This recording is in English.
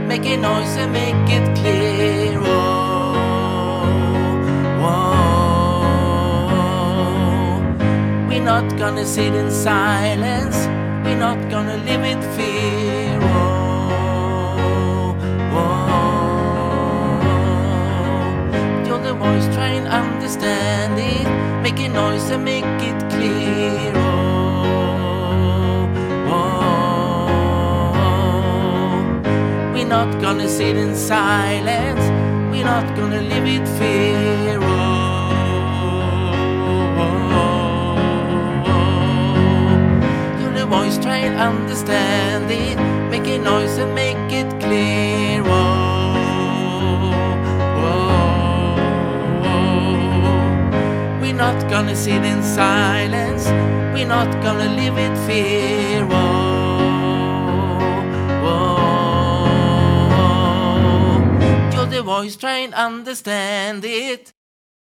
make a noise and make it clear. We're not gonna sit in silence, we're not gonna live in fear. You're the voice, try and understand it, make a noise and make it clear. We're not gonna sit in silence, we're not gonna live in fear. You're the voice, try and understand it, make a noise and make it clear. We're not gonna sit in silence, we're not gonna live in fear. You're the voice, try and understand it.